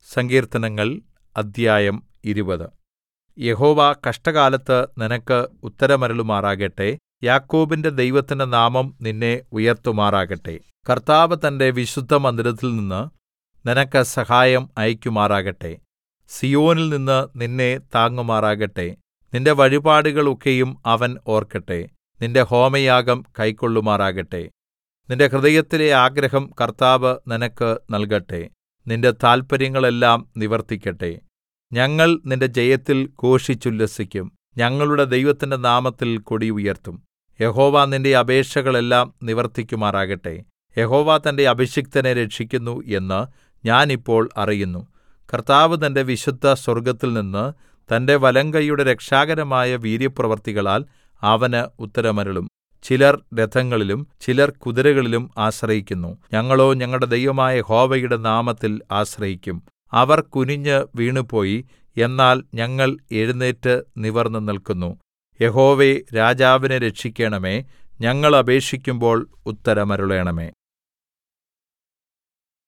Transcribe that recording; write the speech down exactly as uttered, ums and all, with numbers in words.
സങ്കീർത്തനങ്ങൾ അദ്ധ്യായം ഇരുപത്. യഹോവ കഷ്ടകാലത്ത് നിനക്ക് ഉത്തരമരുളുമാറാകട്ടെ. യാക്കോബിന്റെ ദൈവത്തിന്റെ നാമം നിന്നെ ഉയർത്തുമാറാകട്ടെ. കർത്താവ് തന്റെ വിശുദ്ധമന്ദിരത്തിൽനിന്ന് നിനക്ക് സഹായം അയക്കുമാറാകട്ടെ. സീയോനിൽ നിന്ന് നിന്നെ താങ്ങുമാറാകട്ടെ. നിന്റെ വഴിപാടുകൾ ഒക്കെയും അവൻ ഓർക്കട്ടെ. നിന്റെ ഹോമയാഗം കൈക്കൊള്ളുമാറാകട്ടെ. നിന്റെ ഹൃദയത്തിലെ ആഗ്രഹം കർത്താവ് നിനക്ക് നൽകട്ടെ. നിന്റെ താല്പര്യങ്ങളെല്ലാം നിവർത്തിക്കട്ടെ. ഞങ്ങൾ നിന്റെ ജയത്തിൽ ഘോഷിച്ചുല്ലസിക്കും. ഞങ്ങളുടെ ദൈവത്തിന്റെ നാമത്തിൽ കൊടി ഉയർത്തും. യഹോവ നിന്റെ അപേക്ഷകളെല്ലാം നിവർത്തിക്കുമാറാകട്ടെ. യഹോവ തന്റെ അഭിഷിക്തനെ രക്ഷിക്കുന്നു എന്ന് ഞാൻ ഇപ്പോൾ അറിയുന്നു. കർത്താവ് തന്റെ വിശുദ്ധ സ്വർഗ്ഗത്തിൽനിന്ന് തന്റെ വലങ്കൈയുടെ രക്ഷാകരമായ വീര്യപ്രവൃത്തികളാൽ അവന് ഉത്തരമരുളും. ചിലർ രഥങ്ങളിലും ചിലർ കുതിരകളിലും ആശ്രയിക്കുന്നു. ഞങ്ങളോ ഞങ്ങളുടെ ദൈവമായ യഹോവയുടെ നാമത്തിൽ ആശ്രയിക്കും. അവർ കുനിഞ്ഞ് വീണുപോയി, എന്നാൽ ഞങ്ങൾ എഴുന്നേറ്റ് നിവർന്നു നില്ക്കുന്നു. യഹോവേ, രാജാവിനെ രക്ഷിക്കണമേ. ഞങ്ങൾ അപേക്ഷിക്കുമ്പോൾ ഉത്തരമരുളണമേ.